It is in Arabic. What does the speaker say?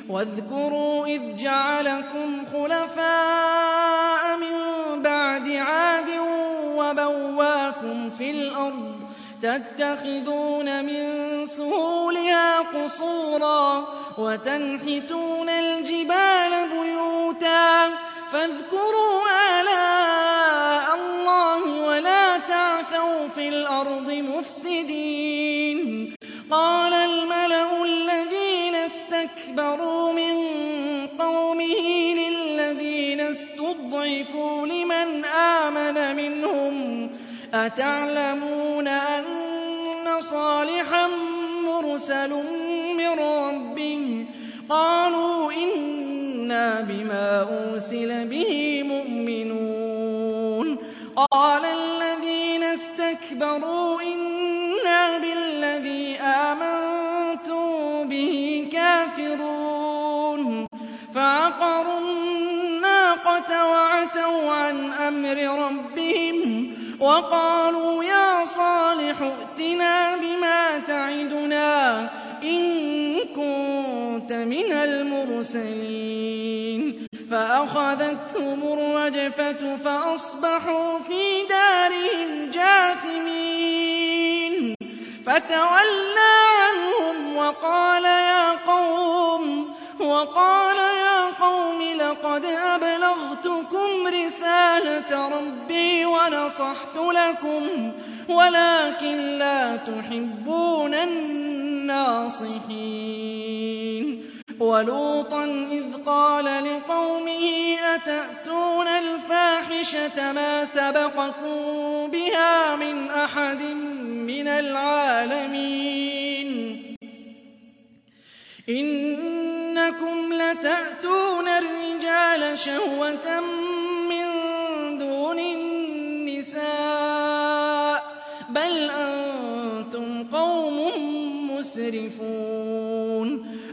وَاذْكُرُوا إِذْ جَعَلَكُمْ خُلَفَاءَ مِن بَعْدِ عَادٍ وَبَوَّاكُمْ فِي الْأَرْضِ تَتَّخِذُونَ مِن سُهُولِهَا قُصُورًا وَتَنْحِتُونَ الْجِبَالَ بُيُوتًا فَاذْكُرُوا آلَاءَ اللَّهِ وَلَا تَعْثَوْا فِي الْأَرْضِ مُفْسِدِينَ قَالَ الْمَلَأُ الَّذِينَ اسْتَكْبَرُوا مِن قَوْمِهِ لِلَّذِينَ اسْتُضْعِفُوا لِمَنْ آمَنَ مِنْهُمْ أَتَعْلَمُونَ أَنَّ صَالِحًا مُّرْسَلٌ مِّن رَّبِّهِ قَالُوا إِنَّا بِمَا أُرْسِلَ بِهِ مُؤْمِنُونَ قَالَ الَّذِينَ اسْتَكْبَرُوا إِنَّا بِالَّذِي آمَنتُم بِهِ كَافِرُونَ فَعَقَرُوا النَّاقَةَ وَعَتَوْا عَنْ أَمْرِ رَبِّهِمْ وَقَالُوا يَا صَالِحُ ائْتِنَا بِمَا تَعِدُنَا إِن كُنتَ مِنَ الْمُرْسَلِينَ فَأَخَذَتْهُمُ الرَّجْفَةُ فَأَصْبَحُوا فِي دَارِهِمْ جَاثِمِينَ فَتَوَلَّىٰ عَنْهُمْ وَقَالَ يَا قَوْمِ لَقَدْ أَبْلَغْتُكُمْ رِسَالَةَ رَبِّي وَنَصَحْتُ لَكُمْ وَلَٰكِن لَّا تُحِبُّونَ النَّاصِحِينَ وَلُوطًا إِذْ قَالَ لِقَوْمِهِ أَتَأْتُونَ الْفَاحِشَةَ مَا سَبَقَكُم بِهَا مِنْ أَحَدٍ مِّنَ الْعَالَمِينَ إِنَّكُمْ لَتَأْتُونَ الرِّجَالَ شَهْوَةً مِّن دُونِ النِّسَاءِ بَلْ أَنتُمْ قَوْمٌ مُّسْرِفُونَ